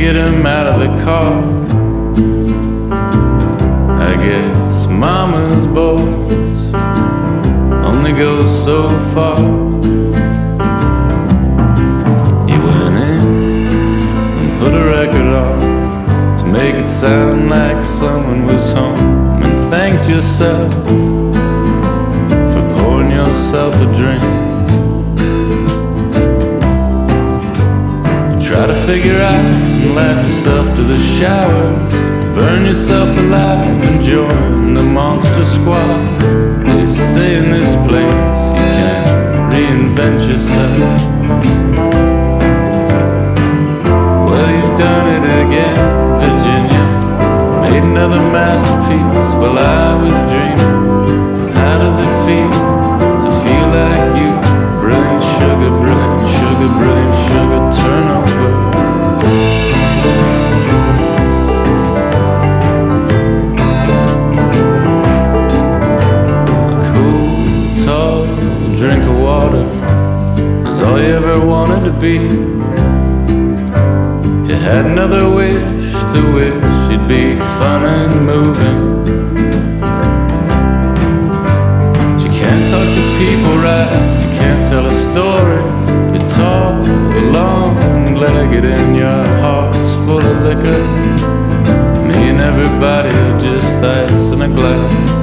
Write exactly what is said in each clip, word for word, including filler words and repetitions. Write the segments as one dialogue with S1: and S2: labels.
S1: get him out of the car. I guess mama's boys only go so far. He went in and put a record on to make it sound like someone was home, and thanked yourself for pouring yourself a drink. Try to figure out and laugh yourself to the shower, burn yourself alive and join the monster squad. They say in this place you can't reinvent yourself. Well, you've done it again, Virginia. Made another masterpiece while I was dreaming. How does it feel to feel like you? Brilliant sugar, brilliant sugar, brilliant sugar, turn over. A cool, tall drink of water is all you ever wanted to be. If you had another wish to wish, you'd be fun and moving. But you can't talk to people right, can't tell a story. You're tall, long-legged, and your heart's full of liquor. Me and everybody are just ice in a glass.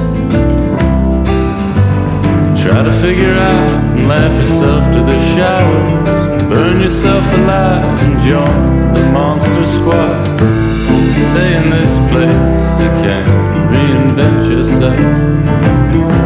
S1: Try to figure out and laugh yourself to the showers, burn yourself alive and join the monster squad. Say in this place you can't reinvent yourself.